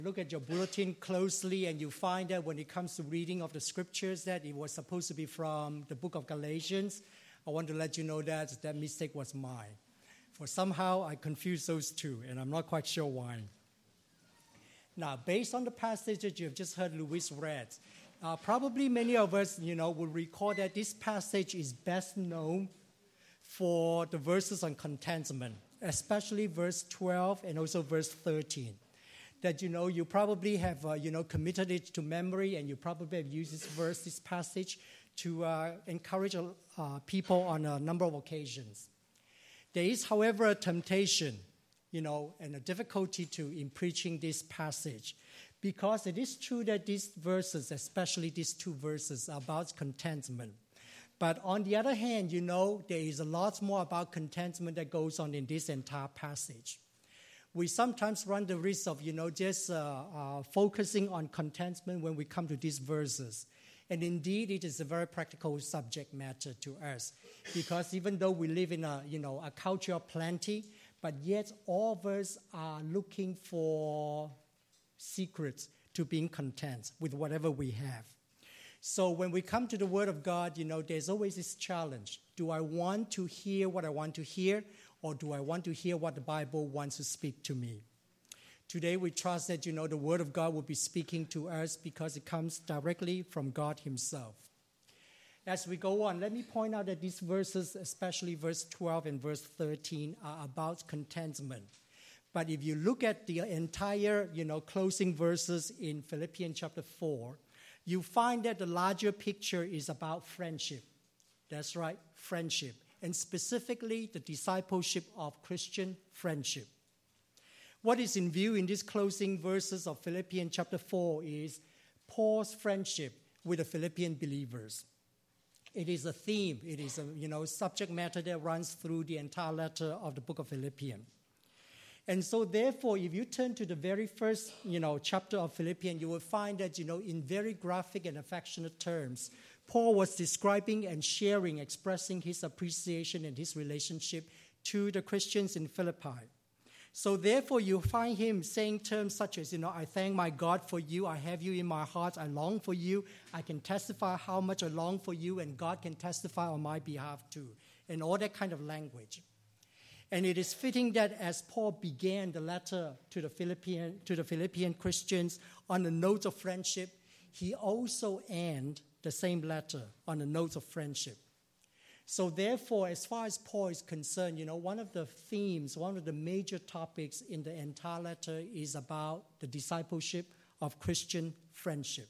Look at your bulletin closely and you find that when it comes to reading of the scriptures that it was supposed to be from the book of Galatians. I want to let you know that that mistake was mine. For somehow I confused those two and I'm not quite sure why. Now, based on the passage that you have just heard Luis read, probably many of us, will recall that this passage is best known for the verses on contentment, especially verse 12 and also verse 13. That, you probably have, committed it to memory and you probably have used this passage to encourage people on a number of occasions. There is, however, a temptation, and a difficulty in preaching this passage because it is true that these verses, especially these two verses, are about contentment. But on the other hand, there is a lot more about contentment that goes on in this entire passage. We sometimes run the risk of, just focusing on contentment when we come to these verses. And indeed, it is a very practical subject matter to us. Because even though we live in a culture of plenty, but yet all of us are looking for secrets to being content with whatever we have. So when we come to the Word of God, there's always this challenge. Do I want to hear what I want to hear? Or do I want to hear what the Bible wants to speak to me? Today we trust that, the Word of God will be speaking to us because it comes directly from God Himself. As we go on, let me point out that these verses, especially verse 12 and verse 13, are about contentment. But if you look at the entire, closing verses in Philippians chapter 4, you find that the larger picture is about friendship. That's right, friendship. And specifically the discipleship of Christian friendship. What is in view in these closing verses of Philippians chapter 4 is Paul's friendship with the Philippian believers. It is a theme, it is a subject matter that runs through the entire letter of the book of Philippians. And so therefore, if you turn to the very first chapter of Philippians, you will find that in very graphic and affectionate terms, Paul was describing and sharing, expressing his appreciation and his relationship to the Christians in Philippi. So therefore, you find him saying terms such as, I thank my God for you, I have you in my heart, I long for you, I can testify how much I long for you, and God can testify on my behalf too, and all that kind of language. And it is fitting that as Paul began the letter to the Philippian Christians on a note of friendship, he also ended the same letter on a note of friendship. So therefore, as far as Paul is concerned, one of the themes, one of the major topics in the entire letter is about the discipleship of Christian friendship.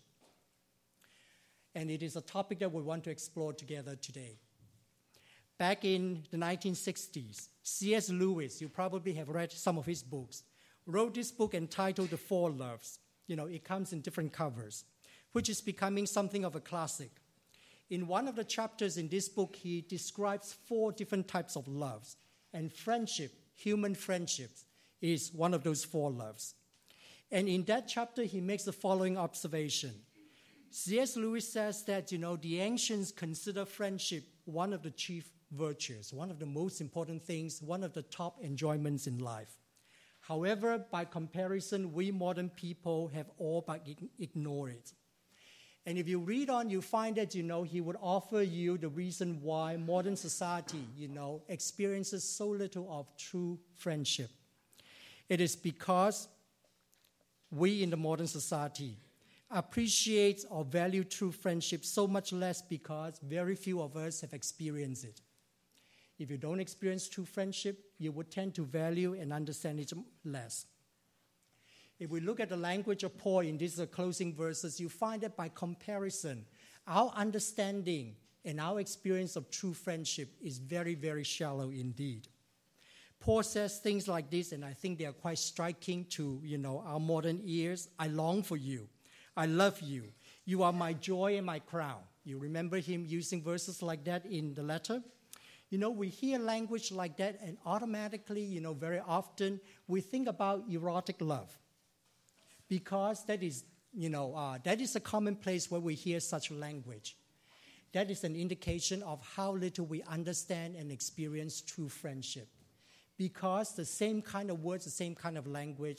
And it is a topic that we want to explore together today. Back in the 1960s, C.S. Lewis, you probably have read some of his books, wrote this book entitled The Four Loves. It comes in different covers, which is becoming something of a classic. In one of the chapters in this book, he describes 4 different types of loves. And friendship, human friendships, is one of those 4 loves. And in that chapter, he makes the following observation. C.S. Lewis says that, the ancients consider friendship one of the chief virtues, one of the most important things, one of the top enjoyments in life. However, by comparison, we modern people have all but ignored it. And if you read on, you find that, he would offer you the reason why modern society, experiences so little of true friendship. It is because we in the modern society appreciate or value true friendship so much less because very few of us have experienced it. If you don't experience true friendship, you would tend to value and understand it less. If we look at the language of Paul in these closing verses, you find that by comparison, our understanding and our experience of true friendship is very, very shallow indeed. Paul says things like this, and I think they are quite striking to, our modern ears. I long for you. I love you. You are my joy and my crown. You remember him using verses like that in the letter? We hear language like that, and automatically, very often, we think about erotic love. Because that is a common place where we hear such language. That is an indication of how little we understand and experience true friendship. Because the same kind of words, the same kind of language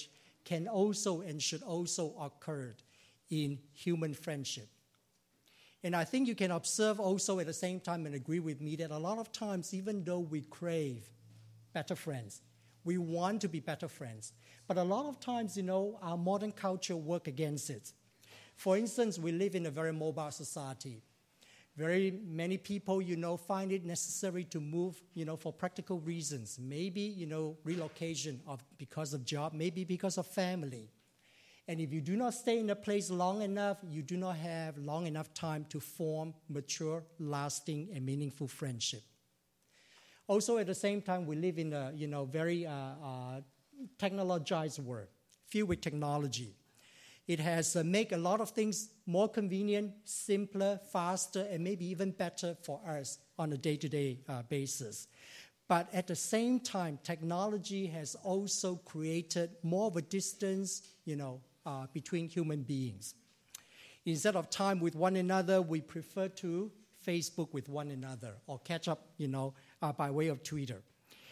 can also and should also occur in human friendship. And I think you can observe also at the same time and agree with me that a lot of times, even though we crave better friends, we want to be better friends, but a lot of times, our modern culture works against it. For instance, we live in a very mobile society. Very many people, find it necessary to move, for practical reasons. Maybe, relocation because of job, maybe because of family. And if you do not stay in a place long enough, you do not have long enough time to form mature, lasting, and meaningful friendship. Also, at the same time, we live in a, very technologized world, filled with technology. It has made a lot of things more convenient, simpler, faster, and maybe even better for us on a day-to-day basis. But at the same time, technology has also created more of a distance, between human beings. Instead of time with one another, we prefer to Facebook with one another or catch up, by way of Twitter.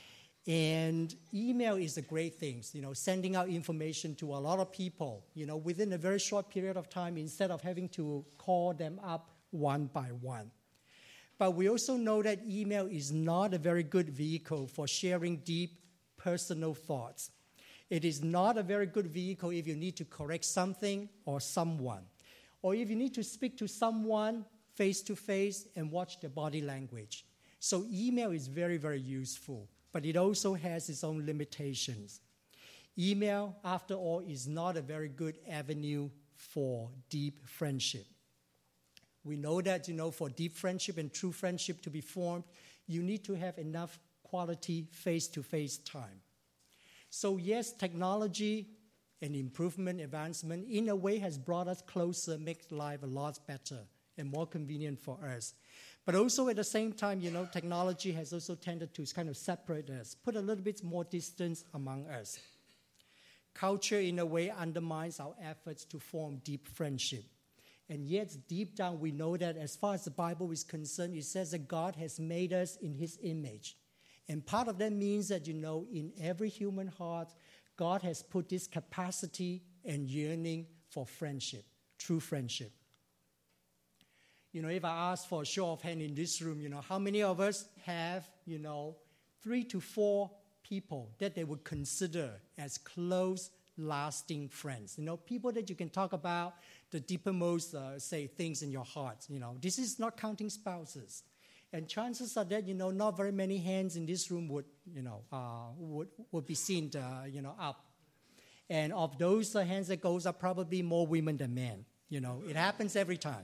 And email is a great thing, sending out information to a lot of people, within a very short period of time instead of having to call them up one by one. But we also know that email is not a very good vehicle for sharing deep personal thoughts. It is not a very good vehicle if you need to correct something or someone, or if you need to speak to someone face-to-face and watch their body language. So email is very, very useful, but it also has its own limitations. Email, after all, is not a very good avenue for deep friendship. We know that, for deep friendship and true friendship to be formed, you need to have enough quality face-to-face time. So yes, technology and improvement, advancement, in a way has brought us closer, makes life a lot better and more convenient for us. But also at the same time, technology has also tended to kind of separate us, put a little bit more distance among us. Culture, in a way, undermines our efforts to form deep friendship. And yet, deep down, we know that as far as the Bible is concerned, it says that God has made us in His image. And part of that means that, in every human heart, God has put this capacity and yearning for friendship, true friendship. If I ask for a show of hand in this room, how many of us have, 3 to 4 people that they would consider as close, lasting friends? People that you can talk about the deepermost, things in your heart. This is not counting spouses. And chances are that, not very many hands in this room would be seen, up. And of those hands that goes up, probably more women than men. It happens every time.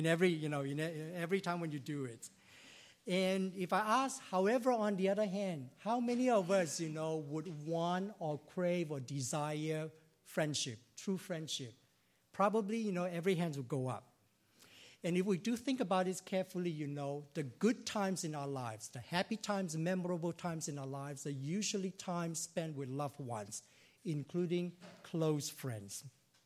Every time when you do it. And if I ask, however, on the other hand, how many of us, would want or crave or desire friendship, true friendship? Probably, every hand would go up. And if we do think about it carefully, the good times in our lives, the happy times, memorable times in our lives are usually times spent with loved ones, including close friends.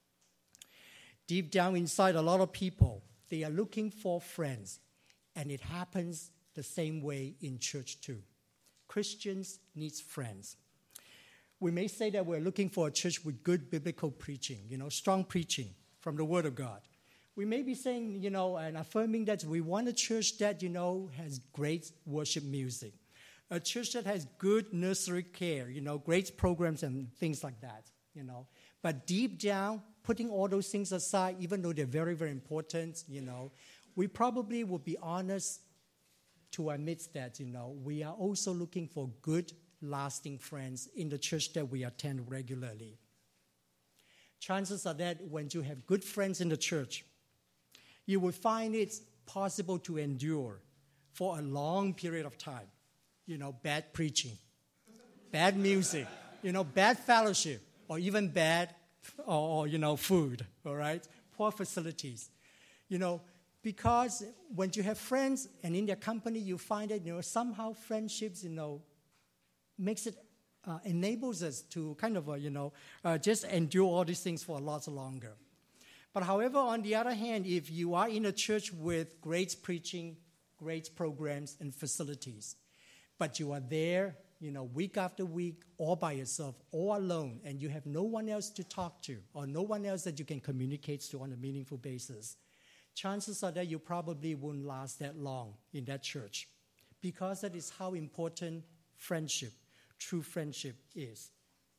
Deep down inside a lot of people, they are looking for friends, and it happens the same way in church too. Christians need friends. We may say that we're looking for a church with good biblical preaching, strong preaching from the Word of God. We may be saying, and affirming that we want a church that, has great worship music, a church that has good nursery care, great programs and things like that, But deep down, putting all those things aside, even though they're very, very important, we probably will be honest to admit that, we are also looking for good, lasting friends in the church that we attend regularly. Chances are that when you have good friends in the church, you will find it possible to endure for a long period of time, bad preaching, bad music, bad fellowship, or even bad food, all right? Poor facilities. Because when you have friends and in their company, you find that, somehow friendships, makes it, enables us to kind of, just endure all these things for a lot longer. But however, on the other hand, if you are in a church with great preaching, great programs and facilities, but you are there week after week, all by yourself, all alone, and you have no one else to talk to or no one else that you can communicate to on a meaningful basis, chances are that you probably won't last that long in that church, because that is how important friendship, true friendship is.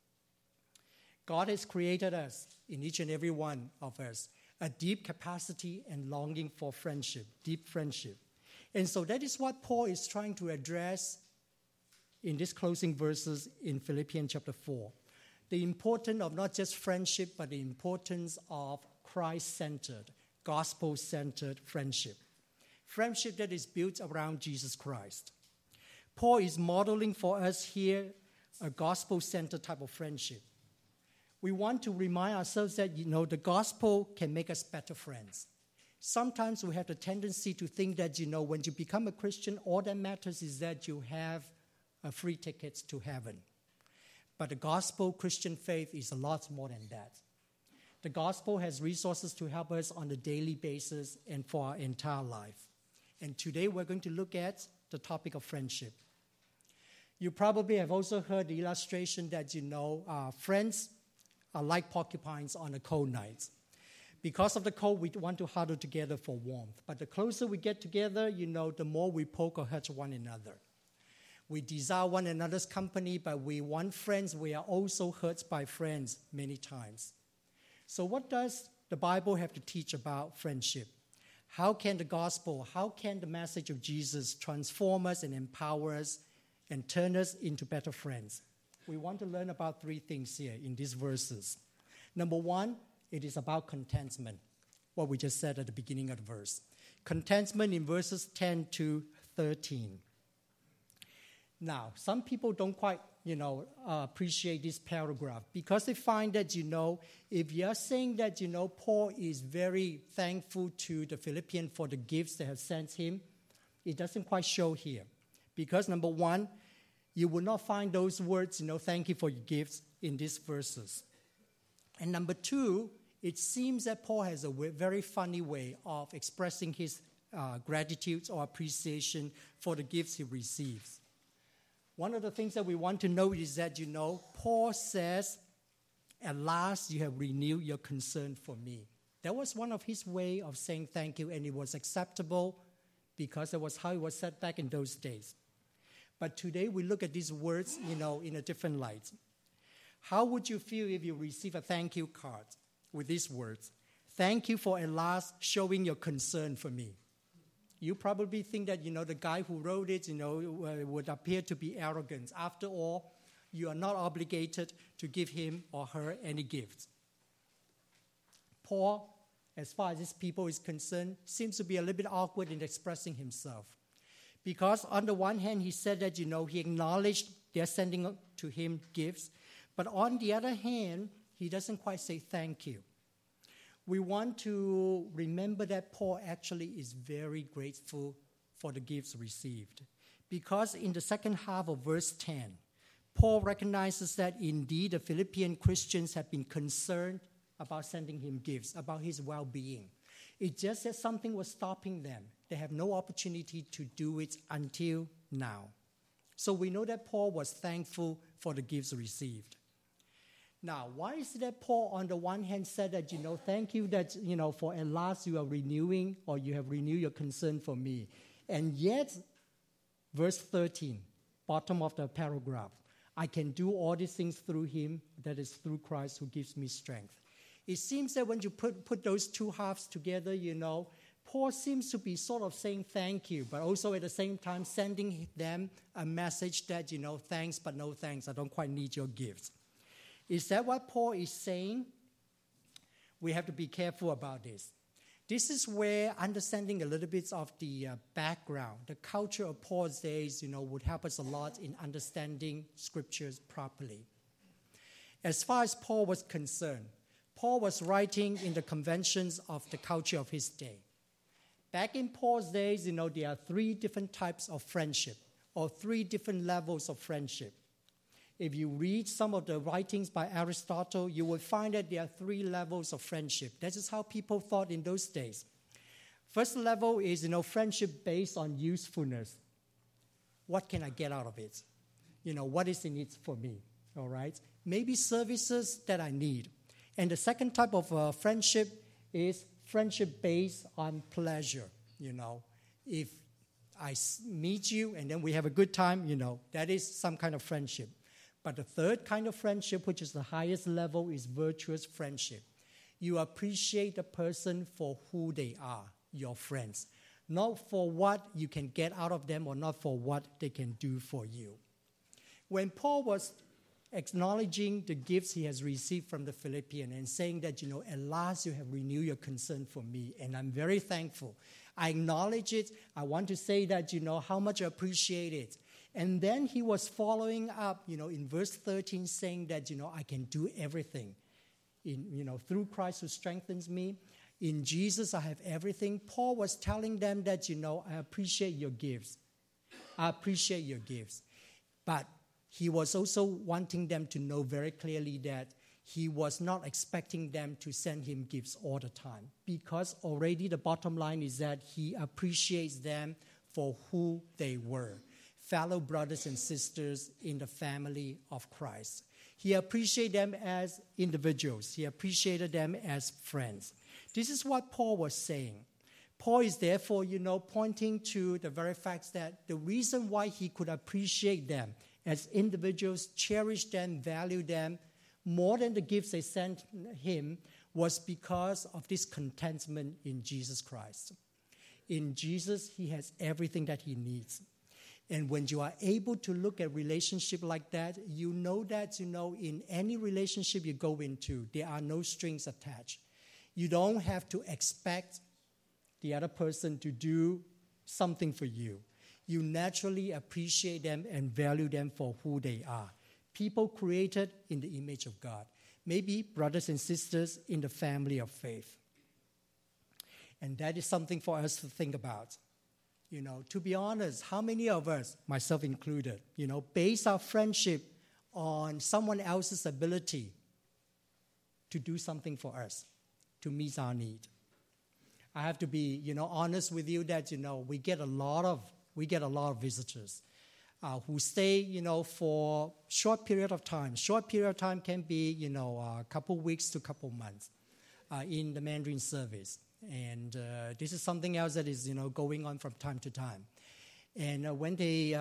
God has created us, in each and every one of us, a deep capacity and longing for friendship, deep friendship. And so that is what Paul is trying to address in these closing verses in Philippians chapter 4. The importance of not just friendship, but the importance of Christ-centered, gospel-centered friendship. Friendship that is built around Jesus Christ. Paul is modeling for us here a gospel-centered type of friendship. We want to remind ourselves that, the gospel can make us better friends. Sometimes we have the tendency to think that, when you become a Christian, all that matters is that you have a free ticket to heaven. But the gospel Christian faith is a lot more than that. The gospel has resources to help us on a daily basis and for our entire life. And today we're going to look at the topic of friendship. You probably have also heard the illustration that, friends are like porcupines on a cold night. Because of the cold, we want to huddle together for warmth. But the closer we get together, the more we poke or hurt one another. We desire one another's company, but we want friends. We are also hurt by friends many times. So what does the Bible have to teach about friendship? How can the gospel, how can the message of Jesus transform us and empower us and turn us into better friends? We want to learn about three things here in these verses. Number one, it is about contentment, what we just said at the beginning of the verse. Contentment in verses 10 to 13. Now, some people don't quite, appreciate this paragraph because they find that, if you're saying that, Paul is very thankful to the Philippians for the gifts they have sent him, it doesn't quite show here. Because number one, you will not find those words, thank you for your gifts in these verses. And number two, it seems that Paul has a very funny way of expressing his gratitude or appreciation for the gifts he receives. One of the things that we want to know is that, Paul says, at last you have renewed your concern for me. That was one of his way of saying thank you, and it was acceptable because that was how it was said back in those days. But today we look at these words, in a different light. How would you feel if you receive a thank you card with these words? Thank you for at last showing your concern for me. You probably think that, the guy who wrote it, would appear to be arrogant. After all, you are not obligated to give him or her any gifts. Paul, as far as his people is concerned, seems to be a little bit awkward in expressing himself. Because on the one hand, he said that, he acknowledged they're sending to him gifts. But on the other hand, he doesn't quite say thank you. We want to remember that Paul actually is very grateful for the gifts received. Because in the second half of verse 10, Paul recognizes that indeed the Philippian Christians have been concerned about sending him gifts, about his well-being. It just that something was stopping them. They have no opportunity to do it until now. So we know that Paul was thankful for the gifts received. Now, why is it that Paul on the one hand said that, thank you that, for at last you are renewing or you have renewed your concern for me. And yet, verse 13, bottom of the paragraph, I can do all these things through him, that is through Christ who gives me strength. It seems that when you put those two halves together, Paul seems to be sort of saying thank you, but also at the same time sending them a message that, thanks but no thanks, I don't quite need your gifts. Is that what Paul is saying? We have to be careful about this. This is where understanding a little bit of the background, the culture of Paul's days, would help us a lot in understanding scriptures properly. As far as Paul was concerned, Paul was writing in the conventions of the culture of his day. Back in Paul's days, there are three different types of friendship, or three different levels of friendship. If you read some of the writings by Aristotle, you will find that there are three levels of friendship. That is how people thought in those days. First level is, friendship based on usefulness. What can I get out of it? what is in it for me, all right? Maybe services that I need. And the second type of friendship is friendship based on pleasure, If I meet you and then we have a good time, that is some kind of friendship. But the third kind of friendship, which is the highest level, is virtuous friendship. You appreciate the person for who they are, your friends, not for what you can get out of them or not for what they can do for you. When Paul was acknowledging the gifts he has received from the Philippians and saying that, at last you have renewed your concern for me, and I'm very thankful. I acknowledge it. I want to say that, how much I appreciate it. And then he was following up, in verse 13 saying that, I can do everything through Christ who strengthens me. In Jesus, I have everything. Paul was telling them that, I appreciate your gifts. I appreciate your gifts. But he was also wanting them to know very clearly that he was not expecting them to send him gifts all the time, because already the bottom line is that he appreciates them for who they were, fellow brothers and sisters in the family of Christ. He appreciated them as individuals. He appreciated them as friends. This is what Paul was saying. Paul is therefore, pointing to the very fact that the reason why he could appreciate them as individuals, cherish them, value them, more than the gifts they sent him, was because of this contentment in Jesus Christ. In Jesus, he has everything that he needs. And when you are able to look at relationship like that, you know that, in any relationship you go into, there are no strings attached. You don't have to expect the other person to do something for you. You naturally appreciate them and value them for who they are. People created in the image of God. Maybe brothers and sisters in the family of faith. And that is something for us to think about. To be honest, how many of us, myself included, base our friendship on someone else's ability to do something for us, to meet our need? I have to be, honest with you that, we get a lot of visitors who stay, for short period of time. Short period of time can be, a couple weeks to a couple months in the Mandarin service. And this is something else that is, going on from time to time. And when they,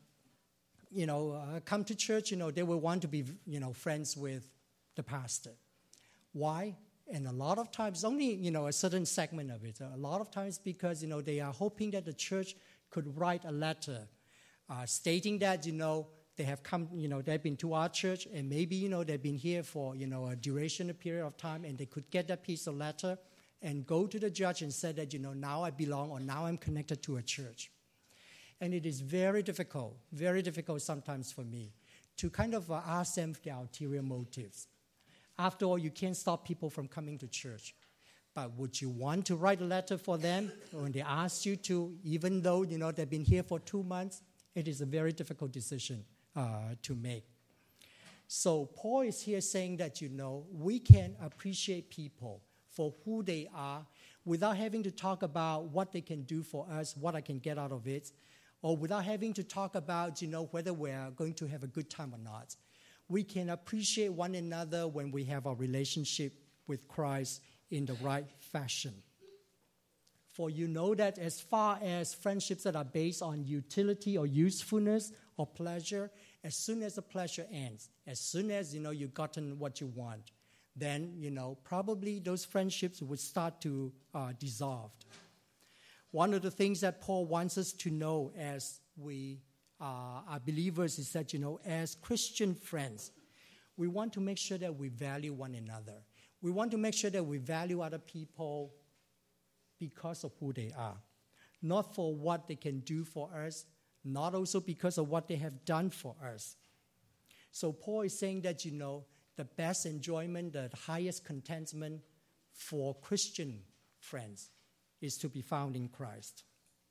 come to church, they will want to be, friends with the pastor. Why? And a lot of times, only, a certain segment of it. A lot of times because, they are hoping that the church could write a letter stating that, they have come, they've been to our church, and maybe, they've been here for, a duration, a period of time, and they could get that piece of letter and go to the judge and say that, now I belong or now I'm connected to a church. And it is very difficult sometimes for me to kind of ask them their ulterior motives. After all, you can't stop people from coming to church. But would you want to write a letter for them when they ask you to, even though, they've been here for 2 months? It is a very difficult decision to make. So Paul is here saying that, we can appreciate people for who they are without having to talk about what they can do for us, what I can get out of it, or without having to talk about, whether we're going to have a good time or not. We can appreciate one another when we have a relationship with Christ in the right fashion. For you know that as far as friendships that are based on utility or usefulness or pleasure, as soon as the pleasure ends, as soon as, you've gotten what you want, then, probably those friendships would start to dissolve. One of the things that Paul wants us to know as we are believers is that, as Christian friends, we want to make sure that we value one another. We want to make sure that we value other people because of who they are, not for what they can do for us, not also because of what they have done for us. So Paul is saying that, the best enjoyment, the highest contentment for Christian friends is to be found in Christ.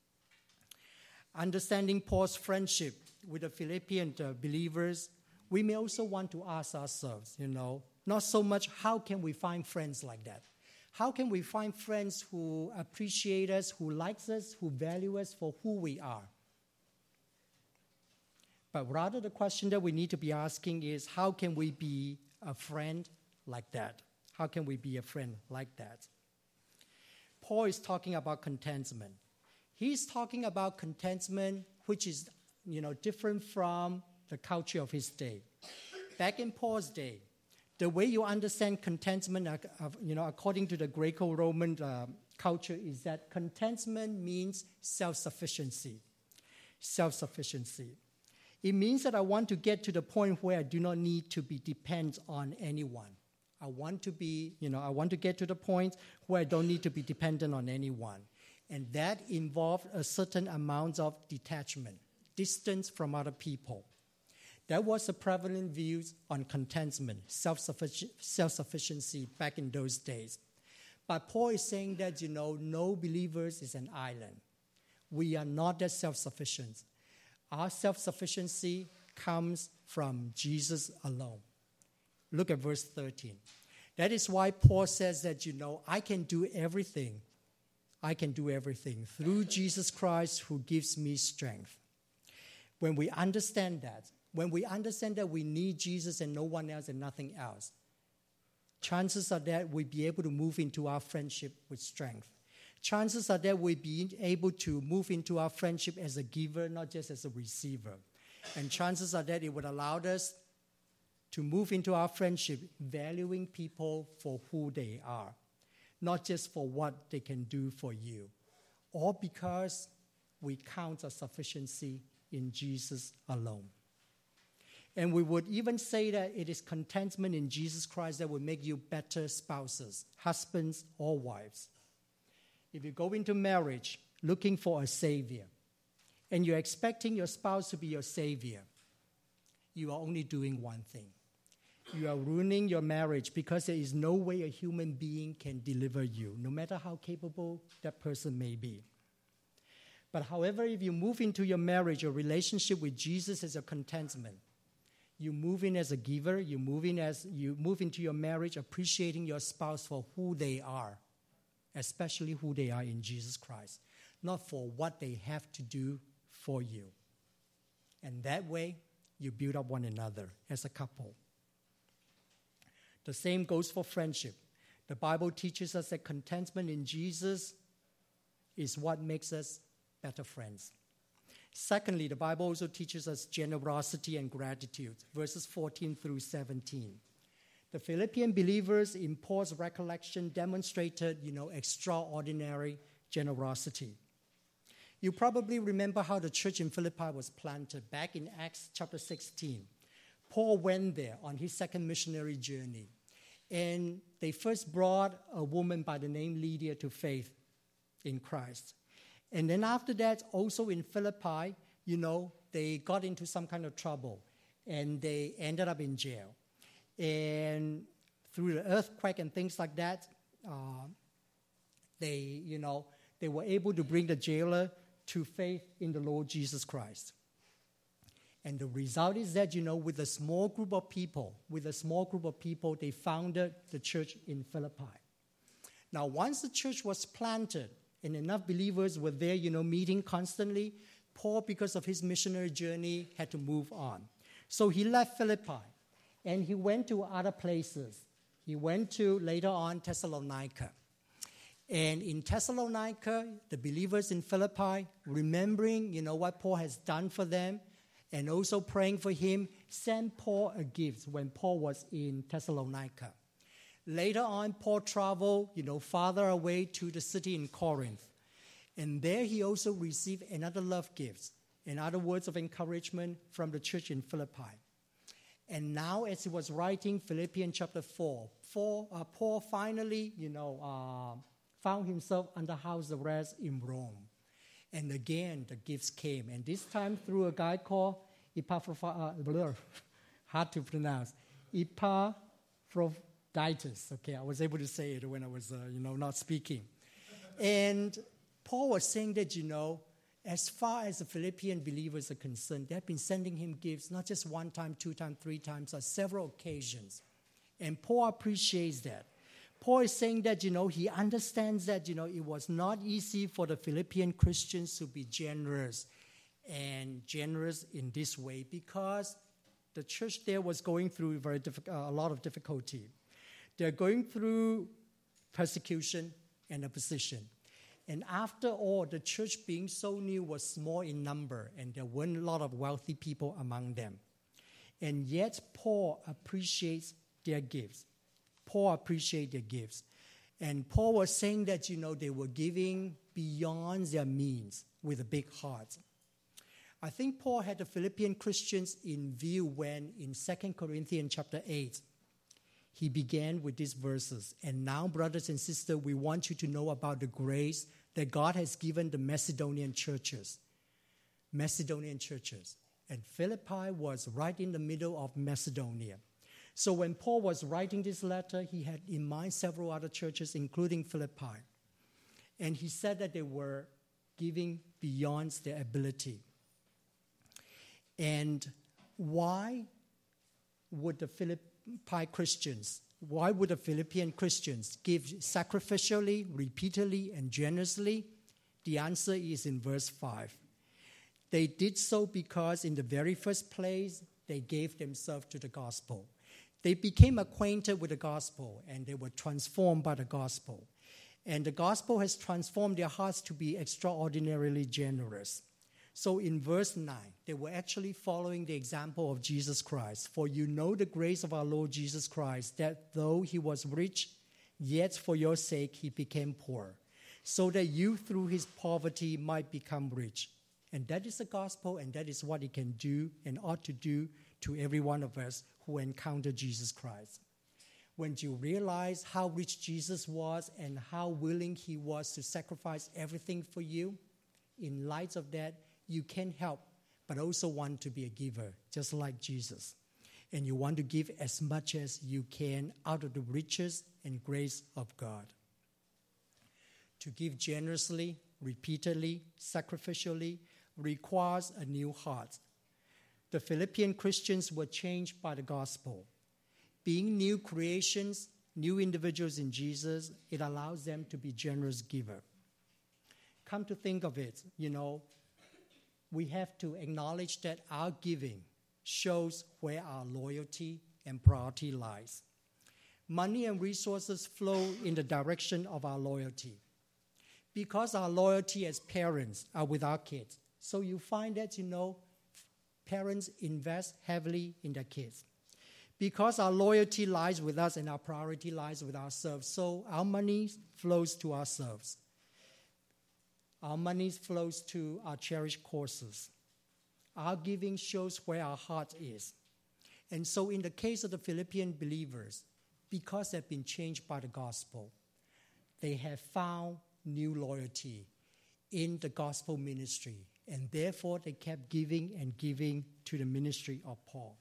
Understanding Paul's friendship with the Philippian believers, we may also want to ask ourselves, not so much how can we find friends like that? How can we find friends who appreciate us, who likes us, who value us for who we are? But rather the question that we need to be asking is, how can we be a friend like that? How can we be a friend like that? Paul is talking about contentment. He's talking about contentment which is, different from the culture of his day. Back in Paul's day, the way you understand contentment, according to the Greco-Roman culture, is that contentment means self-sufficiency. Self-sufficiency. It means that I want to get to the point where I do not need to be dependent on anyone. I want to get to the point where I don't need to be dependent on anyone. And that involved a certain amount of detachment, distance from other people. That was the prevalent views on contentment, self-sufficiency back in those days. But Paul is saying that, no believers is an island. We are not that self-sufficient. Our self-sufficiency comes from Jesus alone. Look at verse 13. That is why Paul says that, I can do everything. I can do everything through Jesus Christ who gives me strength. When we understand that we need Jesus and no one else and nothing else, chances are that we'll be able to move into our friendship with strength. Chances are that we'll be able to move into our friendship as a giver, not just as a receiver. And chances are that it would allow us to move into our friendship valuing people for who they are, not just for what they can do for you, or because we count our sufficiency in Jesus alone. And we would even say that it is contentment in Jesus Christ that will make you better spouses, husbands or wives. If you go into marriage looking for a savior, and you're expecting your spouse to be your savior, you are only doing one thing. You are ruining your marriage because there is no way a human being can deliver you, no matter how capable that person may be. But however, if you move into your marriage or relationship with Jesus as a contentment, you move in as a giver, you move into your marriage appreciating your spouse for who they are, especially who they are in Jesus Christ, not for what they have to do for you. And that way, you build up one another as a couple. The same goes for friendship. The Bible teaches us that contentment in Jesus is what makes us better friends. Secondly, the Bible also teaches us generosity and gratitude, verses 14 through 17. The Philippian believers in Paul's recollection demonstrated, extraordinary generosity. You probably remember how the church in Philippi was planted back in Acts chapter 16. Paul went there on his second missionary journey, and they first brought a woman by the name Lydia to faith in Christ. And then after that, also in Philippi, they got into some kind of trouble, and they ended up in jail. And through the earthquake and things like that, they were able to bring the jailer to faith in the Lord Jesus Christ. And the result is that, with a small group of people, they founded the church in Philippi. Now, once the church was planted and enough believers were there, meeting constantly, Paul, because of his missionary journey, had to move on. So he left Philippi and he went to other places. He went to, later on, Thessalonica. And in Thessalonica, the believers in Philippi, remembering, what Paul has done for them, and also praying for him, sent Paul a gift when Paul was in Thessalonica. Later on, Paul traveled, farther away to the city in Corinth. And there he also received another love gift, and other words of encouragement from the church in Philippi. And now, as he was writing Philippians chapter 4, Paul finally, found himself under house arrest in Rome. And again, the gifts came. And this time through a guy called hard to pronounce, Epaphroditus. Okay, I was able to say it when I was, not speaking. And Paul was saying that, as far as the Philippian believers are concerned, they have been sending him gifts, not just one time, 2 times, 3 times, on several occasions. And Paul appreciates that. Paul is saying that, he understands that, it was not easy for the Philippian Christians to be generous and generous in this way because the church there was going through a lot of difficulty. They're going through persecution and opposition. And after all, the church being so new was small in number, and there weren't a lot of wealthy people among them. And yet, Paul appreciates their gifts. And Paul was saying that, they were giving beyond their means with a big heart. I think Paul had the Philippian Christians in view when, in 2 Corinthians chapter 8, he began with these verses. And now, brothers and sisters, we want you to know about the grace that God has given the Macedonian churches. And Philippi was right in the middle of Macedonia. So when Paul was writing this letter, he had in mind several other churches, including Philippi. And he said that they were giving beyond their ability. And why would the Philippian Christians give sacrificially, repeatedly, and generously? The answer is in verse 5. They did so because in the very first place, they gave themselves to the gospel. They became acquainted with the gospel, and they were transformed by the gospel. And the gospel has transformed their hearts to be extraordinarily generous. So in verse 9, they were actually following the example of Jesus Christ. For you know the grace of our Lord Jesus Christ, that though he was rich, yet for your sake he became poor, so that you through his poverty might become rich. And that is the gospel, and that is what it can do and ought to do to every one of us who encounter Jesus Christ. When you realize how rich Jesus was and how willing he was to sacrifice everything for you, in light of that, you can't help but also want to be a giver, just like Jesus. And you want to give as much as you can out of the riches and grace of God. To give generously, repeatedly, sacrificially, requires a new heart. The Philippian Christians were changed by the gospel. Being new creations, new individuals in Jesus, it allows them to be generous giver. Come to think of it, we have to acknowledge that our giving shows where our loyalty and priority lies. Money and resources flow in the direction of our loyalty. Because our loyalty as parents are with our kids, so you find that, parents invest heavily in their kids. Because our loyalty lies with us and our priority lies with ourselves, so our money flows to ourselves. Our money flows to our cherished courses. Our giving shows where our heart is. And so in the case of the Philippian believers, because they've been changed by the gospel, they have found new loyalty in the gospel ministry. And therefore, they kept giving and giving to the ministry of Paul.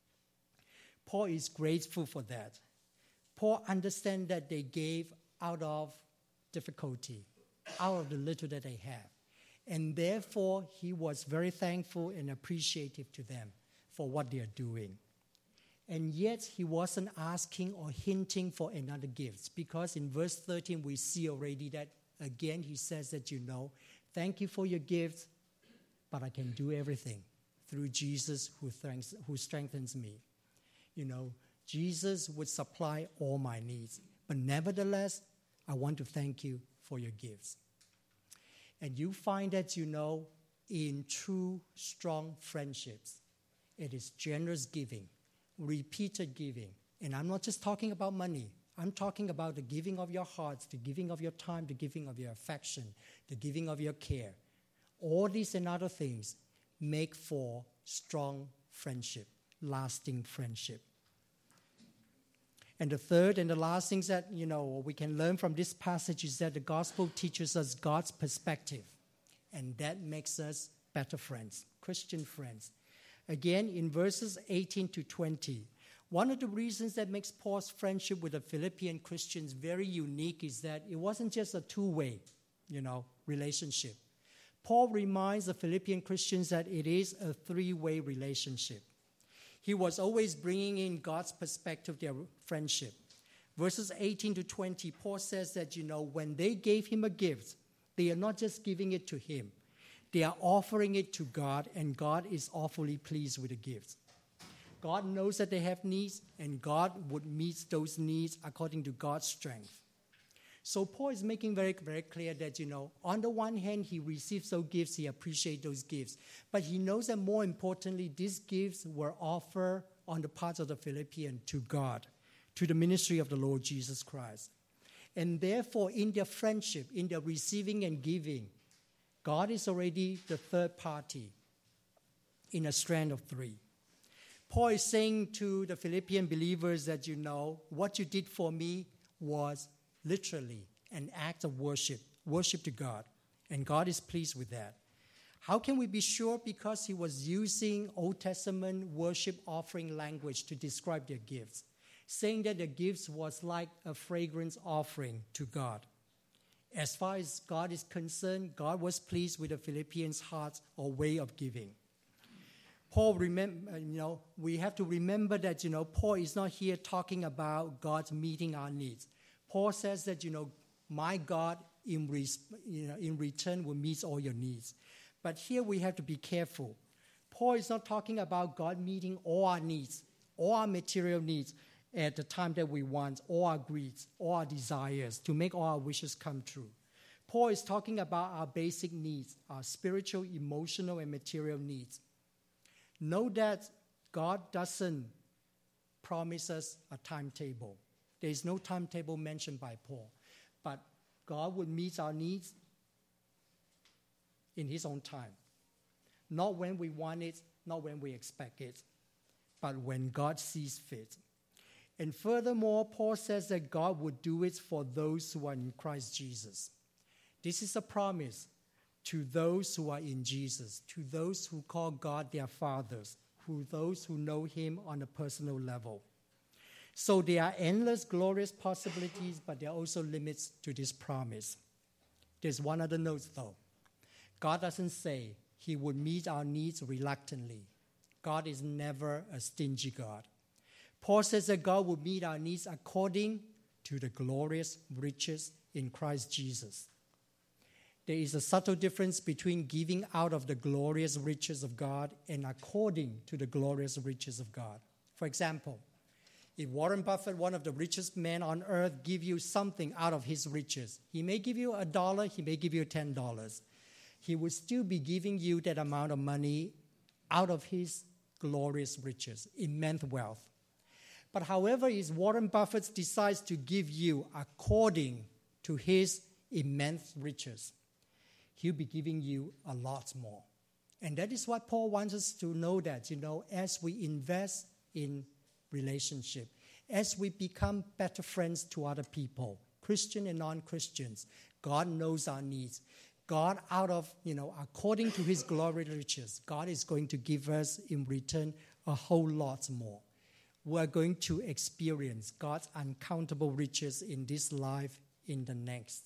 Paul is grateful for that. Paul understands that they gave out of difficulty, out of the little that they have. And therefore, he was very thankful and appreciative to them for what they are doing. And yet, he wasn't asking or hinting for another gift, because in verse 13, we see already that, again, he says that, thank you for your gifts, but I can do everything through Jesus who strengthens me. Jesus would supply all my needs. But nevertheless, I want to thank you for your gifts. And you find that, in true, strong friendships, it is generous giving, repeated giving. And I'm not just talking about money. I'm talking about the giving of your hearts, the giving of your time, the giving of your affection, the giving of your care. All these and other things make for strong friendship, lasting friendship. And the third and the last things that, we can learn from this passage is that the gospel teaches us God's perspective. And that makes us better friends, Christian friends. Again, in verses 18 to 20, one of the reasons that makes Paul's friendship with the Philippian Christians very unique is that it wasn't just a two-way, relationship. Paul reminds the Philippian Christians that it is a three-way relationship. He was always bringing in God's perspective to their friendship. Verses 18 to 20, Paul says that, when they gave him a gift, they are not just giving it to him. They are offering it to God, and God is awfully pleased with the gifts. God knows that they have needs, and God would meet those needs according to God's strength. So Paul is making very, very clear that, on the one hand, he receives those gifts, he appreciates those gifts. But he knows that more importantly, these gifts were offered on the part of the Philippians to God, to the ministry of the Lord Jesus Christ. And therefore, in their friendship, in their receiving and giving, God is already the third party in a strand of three. Paul is saying to the Philippian believers that, what you did for me was literally an act of worship to God. And God is pleased with that. How can we be sure? Because he was using Old Testament worship offering language to describe their gifts, saying that the gifts was like a fragrance offering to God. As far as God is concerned, God was pleased with the Philippians' heart or way of giving. Paul, we have to remember that, Paul is not here talking about God meeting our needs. Paul says that, my God in return will meet all your needs. But here we have to be careful. Paul is not talking about God meeting all our needs, all our material needs at the time that we want, all our greeds, all our desires, to make all our wishes come true. Paul is talking about our basic needs, our spiritual, emotional, and material needs. Know that God doesn't promise us a timetable. There is no timetable mentioned by Paul. But God will meet our needs in his own time. Not when we want it, not when we expect it, but when God sees fit. And furthermore, Paul says that God would do it for those who are in Christ Jesus. This is a promise to those who are in Jesus, to those who call God their fathers, to those who know him on a personal level. So there are endless, glorious possibilities, but there are also limits to this promise. There's one other note, though. God doesn't say he would meet our needs reluctantly. God is never a stingy God. Paul says that God will meet our needs according to the glorious riches in Christ Jesus. There is a subtle difference between giving out of the glorious riches of God and according to the glorious riches of God. For example, if Warren Buffett, one of the richest men on earth, give you something out of his riches, he may give you $1, he may give you $10. He will still be giving you that amount of money out of his glorious riches, immense wealth. But however, if Warren Buffett decides to give you according to his immense riches, he'll be giving you a lot more. And that is what Paul wants us to know, that, as we invest in relationship, as we become better friends to other people, Christian and non-Christians, God knows our needs. God, out of, according to his glorious riches, God is going to give us in return a whole lot more. We're going to experience God's uncountable riches in this life, in the next.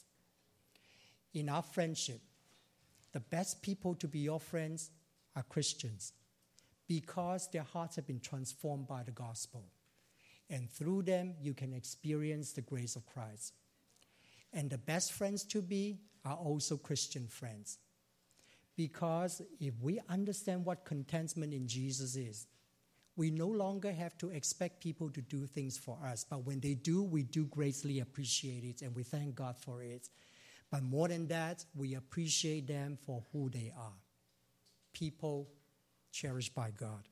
In our friendship, the best people to be your friends are Christians, because their hearts have been transformed by the gospel. And through them, you can experience the grace of Christ. And the best friends to be are also Christian friends. Because if we understand what contentment in Jesus is, we no longer have to expect people to do things for us. But when they do, we do greatly appreciate it, and we thank God for it. But more than that, we appreciate them for who they are. People cherished by God.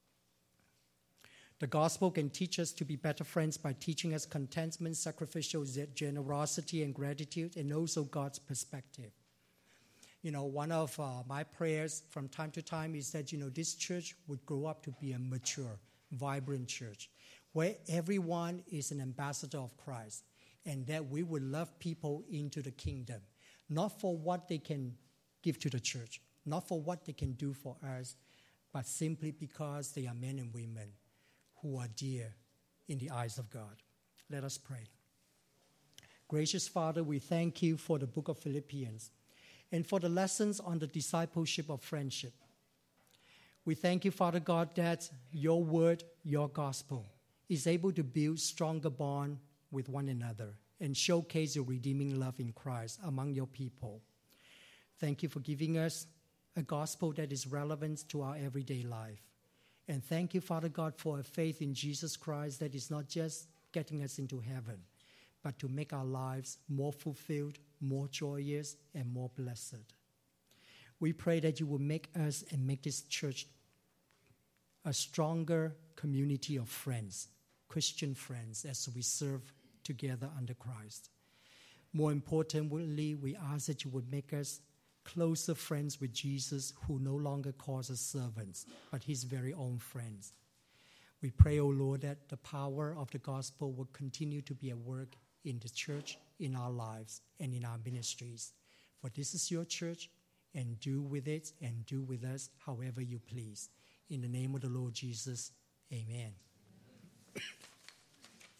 The gospel can teach us to be better friends by teaching us contentment, sacrificial generosity, and gratitude, and also God's perspective. One of my prayers from time to time is that, this church would grow up to be a mature, vibrant church where everyone is an ambassador of Christ, and that we would love people into the kingdom, not for what they can give to the church, not for what they can do for us, but simply because they are men and women who are dear in the eyes of God. Let us pray. Gracious Father, we thank you for the book of Philippians and for the lessons on the discipleship of friendship. We thank you, Father God, that your word, your gospel, is able to build stronger bond with one another and showcase your redeeming love in Christ among your people. Thank you for giving us a gospel that is relevant to our everyday life. And thank you, Father God, for a faith in Jesus Christ that is not just getting us into heaven, but to make our lives more fulfilled, more joyous, and more blessed. We pray that you will make us and make this church a stronger community of friends, Christian friends, as we serve together under Christ. More importantly, we ask that you would make us closer friends with Jesus, who no longer calls us servants, but his very own friends. We pray, O Lord, that the power of the gospel will continue to be at work in the church, in our lives, and in our ministries. For this is your church, and do with it and do with us however you please. In the name of the Lord Jesus, amen.